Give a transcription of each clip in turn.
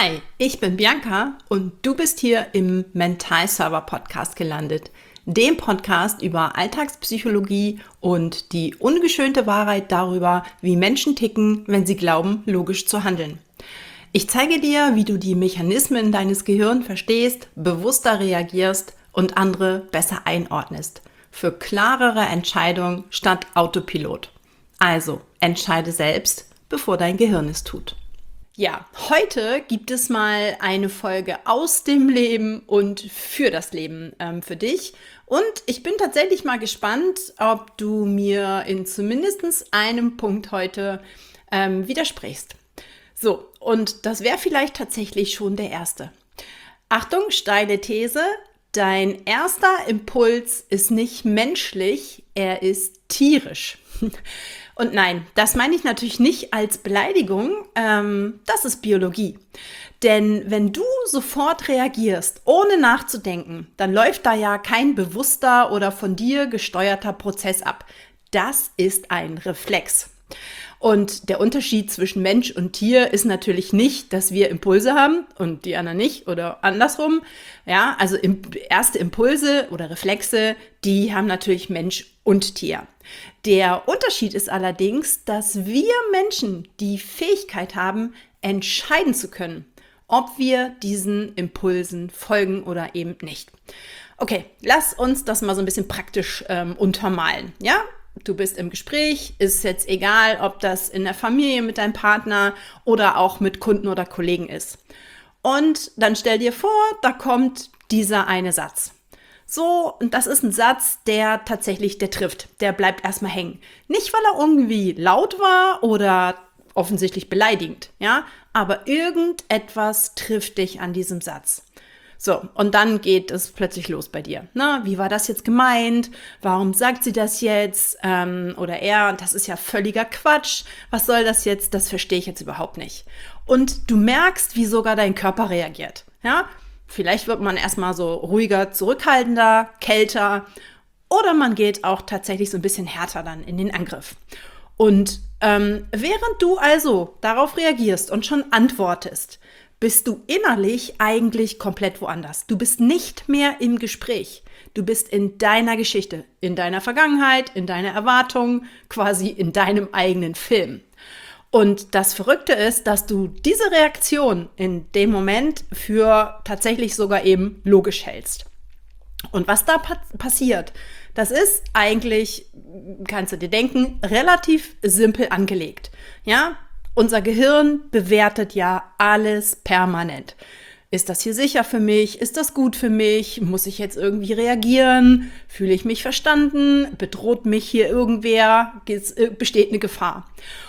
Hi, ich bin Bianca und du bist hier im Mental Server Podcast gelandet, dem Podcast über Alltagspsychologie und die ungeschönte Wahrheit darüber, wie Menschen ticken, wenn sie glauben, logisch zu handeln. Ich zeige dir, wie du die Mechanismen deines Gehirns verstehst, bewusster reagierst und andere besser einordnest. Für klarere Entscheidungen statt Autopilot. Also, entscheide selbst, bevor dein Gehirn es tut. Ja, heute gibt es mal eine Folge aus dem Leben und für das Leben für dich. Und ich bin tatsächlich mal gespannt, ob du mir in zumindest einem Punkt heute widersprichst. So, und das wäre vielleicht tatsächlich schon der erste. Achtung, steile These. Dein erster Impuls ist nicht menschlich, er ist tierisch. Und nein, das meine ich natürlich nicht als Beleidigung, das ist Biologie. Denn wenn du sofort reagierst, ohne nachzudenken, dann läuft da ja kein bewusster oder von dir gesteuerter Prozess ab. Das ist ein Reflex. Und der Unterschied zwischen Mensch und Tier ist natürlich nicht, dass wir Impulse haben und die anderen nicht oder andersrum. Ja, also erste Impulse oder Reflexe, die haben natürlich Mensch und Tier. Der Unterschied ist allerdings, dass wir Menschen die Fähigkeit haben, entscheiden zu können, ob wir diesen Impulsen folgen oder eben nicht. Okay, lass uns das mal so ein bisschen praktisch untermalen, ja? Du bist im Gespräch, ist jetzt egal, ob das in der Familie mit deinem Partner oder auch mit Kunden oder Kollegen ist. Und dann stell dir vor, da kommt dieser eine Satz. So, und das ist ein Satz, der trifft. Der bleibt erstmal hängen. Nicht, weil er irgendwie laut war oder offensichtlich beleidigend, ja, aber irgendetwas trifft dich an diesem Satz. So, und dann geht es plötzlich los bei dir. Na, wie war das jetzt gemeint? Warum sagt sie das jetzt? Oder er, das ist ja völliger Quatsch. Was soll das jetzt? Das verstehe ich jetzt überhaupt nicht. Und du merkst, wie sogar dein Körper reagiert. Ja, vielleicht wird man erstmal so ruhiger, zurückhaltender, kälter. Oder man geht auch tatsächlich so ein bisschen härter dann in den Angriff. Und während du also darauf reagierst und schon antwortest, bist du innerlich eigentlich komplett woanders. Du bist nicht mehr im Gespräch. Du bist in deiner Geschichte, in deiner Vergangenheit, in deiner Erwartung, quasi in deinem eigenen Film. Und das Verrückte ist, dass du diese Reaktion in dem Moment für tatsächlich sogar eben logisch hältst. Und was da passiert, das ist eigentlich, kannst du dir denken, relativ simpel angelegt. Ja? Unser Gehirn bewertet ja alles permanent. Ist das hier sicher für mich? Ist das gut für mich? Muss ich jetzt irgendwie reagieren? Fühle ich mich verstanden? Bedroht mich hier irgendwer? Besteht eine Gefahr?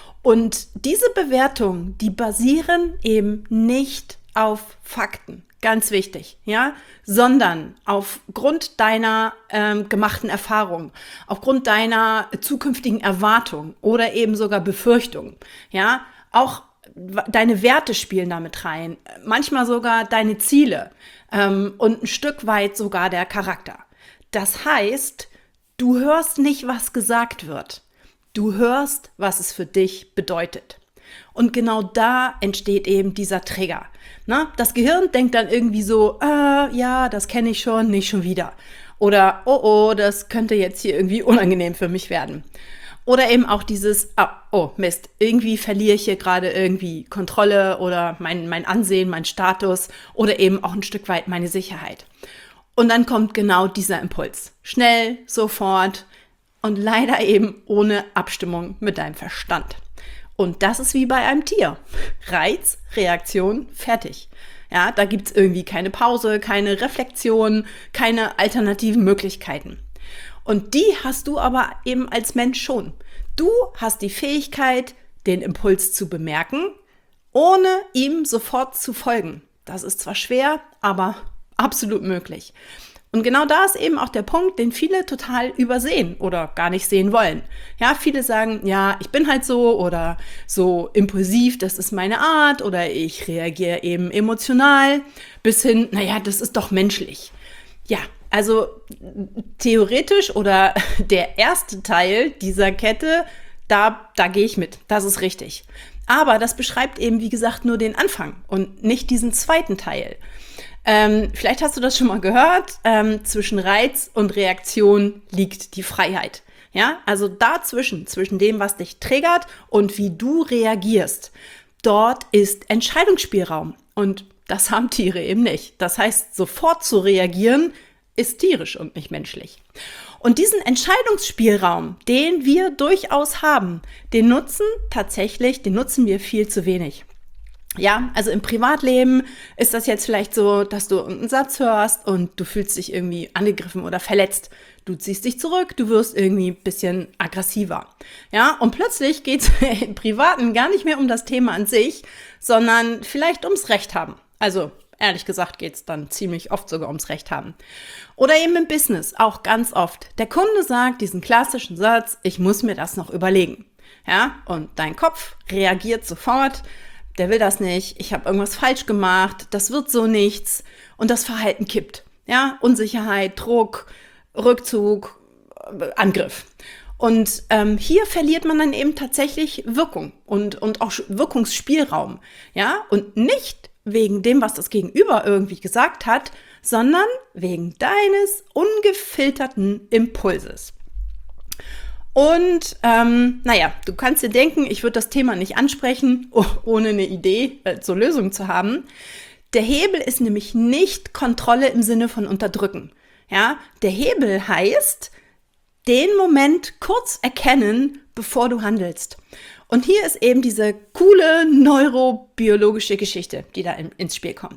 Und diese Bewertungen, die basieren eben nicht auf Fakten. Ganz wichtig, ja, sondern aufgrund deiner gemachten Erfahrung, aufgrund deiner zukünftigen Erwartung oder eben sogar Befürchtung, ja, auch deine Werte spielen damit rein, manchmal sogar deine Ziele und ein Stück weit sogar der Charakter. Das heißt, du hörst nicht, was gesagt wird, du hörst, was es für dich bedeutet. Und genau da entsteht eben dieser Trigger. Na, das Gehirn denkt dann irgendwie so, ja, das kenne ich schon, nicht schon wieder. Oder, oh, das könnte jetzt hier irgendwie unangenehm für mich werden. Oder eben auch dieses, oh Mist, irgendwie verliere ich hier gerade irgendwie Kontrolle oder mein Ansehen, mein Status oder eben auch ein Stück weit meine Sicherheit. Und dann kommt genau dieser Impuls. Schnell, sofort und leider eben ohne Abstimmung mit deinem Verstand. Und das ist wie bei einem Tier. Reiz, Reaktion, fertig. Ja, da gibt's irgendwie keine Pause, keine Reflexion, keine alternativen Möglichkeiten. Und die hast du aber eben als Mensch schon. Du hast die Fähigkeit, den Impuls zu bemerken, ohne ihm sofort zu folgen. Das ist zwar schwer, aber absolut möglich. Und genau da ist eben auch der Punkt, den viele total übersehen oder gar nicht sehen wollen. Ja, viele sagen, ja, ich bin halt so oder so impulsiv, das ist meine Art oder ich reagiere eben emotional bis hin, naja, das ist doch menschlich. Ja, also theoretisch oder der erste Teil dieser Kette, da gehe ich mit, das ist richtig. Aber das beschreibt eben, wie gesagt, nur den Anfang und nicht diesen zweiten Teil. Vielleicht hast du das schon mal gehört, zwischen Reiz und Reaktion liegt die Freiheit. Ja, also dazwischen, zwischen dem, was dich triggert und wie du reagierst, dort ist Entscheidungsspielraum. Und das haben Tiere eben nicht. Das heißt, sofort zu reagieren, ist tierisch und nicht menschlich. Und diesen Entscheidungsspielraum, den wir durchaus haben, den nutzen wir viel zu wenig. Ja, also im Privatleben ist das jetzt vielleicht so, dass du einen Satz hörst und du fühlst dich irgendwie angegriffen oder verletzt. Du ziehst dich zurück, du wirst irgendwie ein bisschen aggressiver. Ja, und plötzlich geht es im Privaten gar nicht mehr um das Thema an sich, sondern vielleicht ums Recht haben. Also ehrlich gesagt geht es dann ziemlich oft sogar ums Recht haben. Oder eben im Business, auch ganz oft. Der Kunde sagt diesen klassischen Satz, ich muss mir das noch überlegen. Ja, und dein Kopf reagiert sofort, der will das nicht, ich habe irgendwas falsch gemacht, das wird so nichts und das Verhalten kippt. Ja, Unsicherheit, Druck, Rückzug, Angriff. Und hier verliert man dann eben tatsächlich Wirkung und auch Wirkungsspielraum. Ja, und nicht wegen dem, was das Gegenüber irgendwie gesagt hat, sondern wegen deines ungefilterten Impulses. Und du kannst dir denken, ich würde das Thema nicht ansprechen, ohne eine Idee zur Lösung zu haben. Der Hebel ist nämlich nicht Kontrolle im Sinne von unterdrücken. Ja, der Hebel heißt, den Moment kurz erkennen, bevor du handelst. Und hier ist eben diese coole neurobiologische Geschichte, die da ins Spiel kommt.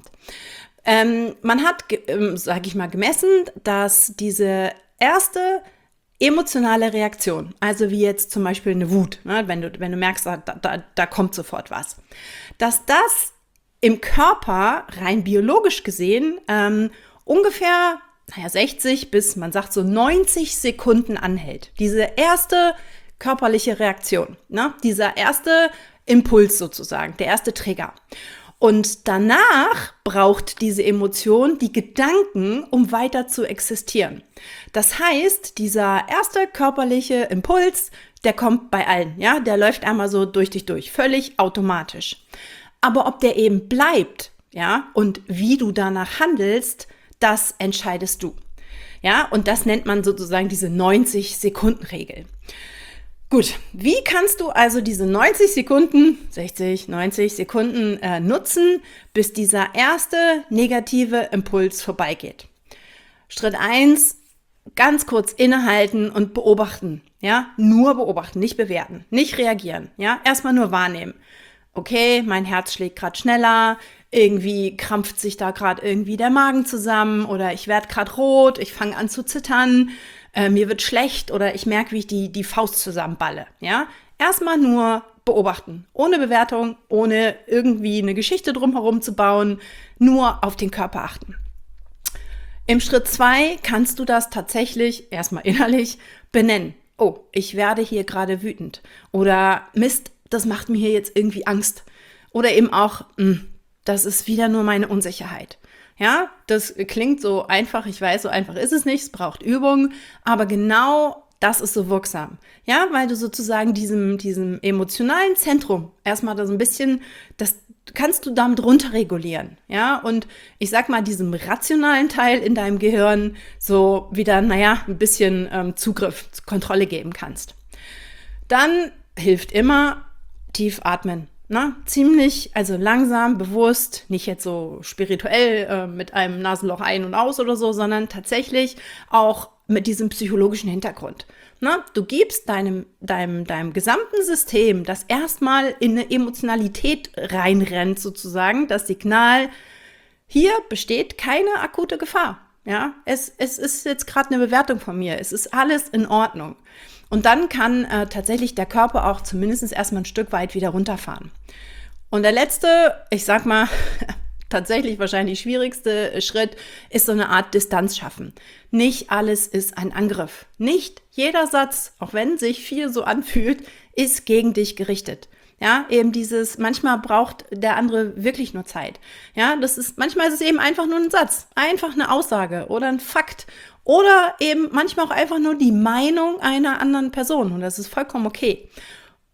Man hat, gemessen, dass diese erste emotionale Reaktion, also wie jetzt zum Beispiel eine Wut, ne, wenn du merkst, da kommt sofort was, dass das im Körper rein biologisch gesehen ungefähr 60 bis, man sagt so 90 Sekunden anhält. Diese erste körperliche Reaktion, ne, dieser erste Impuls sozusagen, der erste Trigger. Und danach braucht diese Emotion die Gedanken, um weiter zu existieren. Das heißt, dieser erste körperliche Impuls, der kommt bei allen, ja, der läuft einmal so durch dich durch, völlig automatisch. Aber ob der eben bleibt, ja, und wie du danach handelst, das entscheidest du. Ja, und das nennt man sozusagen diese 90-Sekunden-Regel. Gut, wie kannst du also diese 90 Sekunden, 60, 90 Sekunden nutzen, bis dieser erste negative Impuls vorbeigeht? Schritt 1, ganz kurz innehalten und beobachten. Ja, nur beobachten, nicht bewerten, nicht reagieren. Ja, erstmal nur wahrnehmen. Okay, mein Herz schlägt gerade schneller, irgendwie krampft sich da gerade irgendwie der Magen zusammen oder ich werde gerade rot, ich fange an zu zittern. Mir wird schlecht oder ich merke, wie ich die Faust zusammenballe. Ja? Erstmal nur beobachten, ohne Bewertung, ohne irgendwie eine Geschichte drumherum zu bauen, nur auf den Körper achten. Im Schritt 2 kannst du das tatsächlich erstmal innerlich benennen. Oh, ich werde hier gerade wütend. Oder Mist, das macht mir hier jetzt irgendwie Angst. Oder eben auch, das ist wieder nur meine Unsicherheit. Ja, das klingt so einfach, ich weiß, so einfach ist es nicht, es braucht Übung, aber genau das ist so wirksam. Ja, weil du sozusagen diesem emotionalen Zentrum erstmal da so ein bisschen, das kannst du damit runterregulieren. Ja, und ich sag mal, diesem rationalen Teil in deinem Gehirn so wieder, ein bisschen Zugriff, Kontrolle geben kannst. Dann hilft immer tief atmen. Ziemlich, also langsam, bewusst, nicht jetzt so spirituell mit einem Nasenloch ein und aus oder so, sondern tatsächlich auch mit diesem psychologischen Hintergrund. Du gibst deinem gesamten System, das erstmal in eine Emotionalität reinrennt sozusagen, das Signal, hier besteht keine akute Gefahr. Ja, es ist jetzt gerade eine Bewertung von mir, es ist alles in Ordnung. Und dann kann tatsächlich der Körper auch zumindest erstmal ein Stück weit wieder runterfahren. Und der letzte, ich sag mal, tatsächlich wahrscheinlich schwierigste Schritt ist so eine Art Distanz schaffen. Nicht alles ist ein Angriff. Nicht jeder Satz, auch wenn sich viel so anfühlt, ist gegen dich gerichtet. Ja, eben manchmal braucht der andere wirklich nur Zeit. Ja, manchmal ist es eben einfach nur ein Satz, einfach eine Aussage oder ein Fakt oder eben manchmal auch einfach nur die Meinung einer anderen Person und das ist vollkommen okay.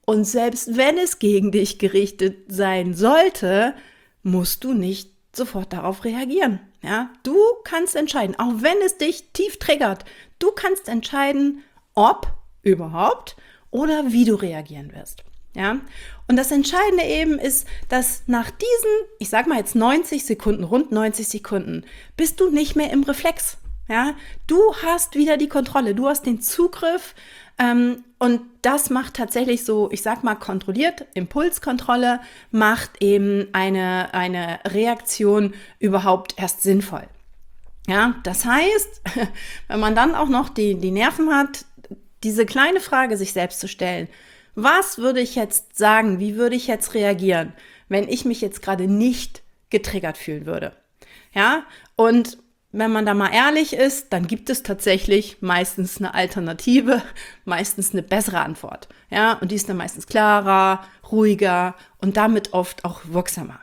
Und selbst wenn es gegen dich gerichtet sein sollte, musst du nicht sofort darauf reagieren. Ja, du kannst entscheiden, auch wenn es dich tief triggert, du kannst entscheiden, ob überhaupt oder wie du reagieren wirst. Ja, und das Entscheidende eben ist, dass nach diesen, ich sag mal jetzt 90 Sekunden, rund 90 Sekunden, bist du nicht mehr im Reflex. Ja, du hast wieder die Kontrolle, du hast den Zugriff, und das macht tatsächlich so, ich sag mal kontrolliert, Impulskontrolle macht eben eine Reaktion überhaupt erst sinnvoll. Ja, das heißt, wenn man dann auch noch die Nerven hat, diese kleine Frage sich selbst zu stellen, was würde ich jetzt sagen, wie würde ich jetzt reagieren, wenn ich mich jetzt gerade nicht getriggert fühlen würde? Ja, und wenn man da mal ehrlich ist, dann gibt es tatsächlich meistens eine Alternative, meistens eine bessere Antwort. Ja, und die ist dann meistens klarer, ruhiger und damit oft auch wirksamer.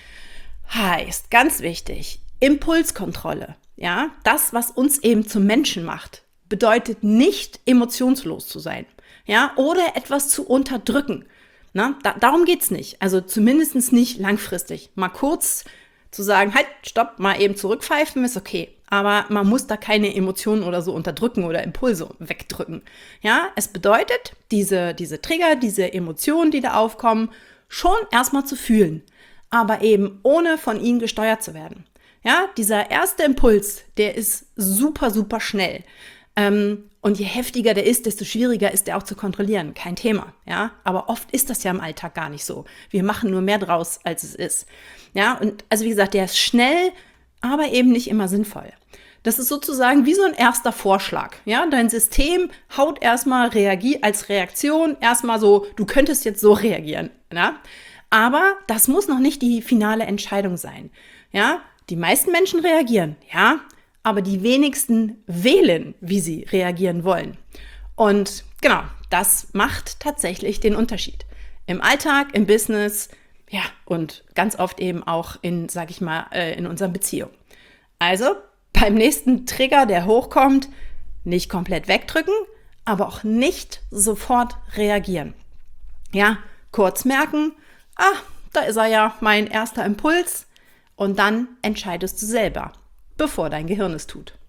Heißt, ganz wichtig, Impulskontrolle. Ja, das, was uns eben zum Menschen macht, bedeutet nicht emotionslos zu sein. Ja, oder etwas zu unterdrücken. Na, darum geht's nicht. Also zumindest nicht langfristig. Mal kurz zu sagen, halt, stopp, mal eben zurückpfeifen, ist okay. Aber man muss da keine Emotionen oder so unterdrücken oder Impulse wegdrücken. Ja, es bedeutet, diese Trigger, diese Emotionen, die da aufkommen, schon erstmal zu fühlen. Aber eben ohne von ihnen gesteuert zu werden. Ja, dieser erste Impuls, der ist super, super schnell. Und je heftiger der ist, desto schwieriger ist der auch zu kontrollieren. Kein Thema, ja. Aber oft ist das ja im Alltag gar nicht so. Wir machen nur mehr draus, als es ist. Ja, und also wie gesagt, der ist schnell, aber eben nicht immer sinnvoll. Das ist sozusagen wie so ein erster Vorschlag. Ja, dein System haut erstmal als Reaktion erstmal so, du könntest jetzt so reagieren. Ja? Aber das muss noch nicht die finale Entscheidung sein. Ja, die meisten Menschen reagieren, ja, aber die wenigsten wählen, wie sie reagieren wollen. Und genau, das macht tatsächlich den Unterschied. Im Alltag, im Business, ja, und ganz oft eben auch in, sag ich mal, in unseren Beziehungen. Also beim nächsten Trigger, der hochkommt, nicht komplett wegdrücken, aber auch nicht sofort reagieren. Ja, kurz merken, da ist er ja, mein erster Impuls, und dann entscheidest du selber, bevor dein Gehirn es tut.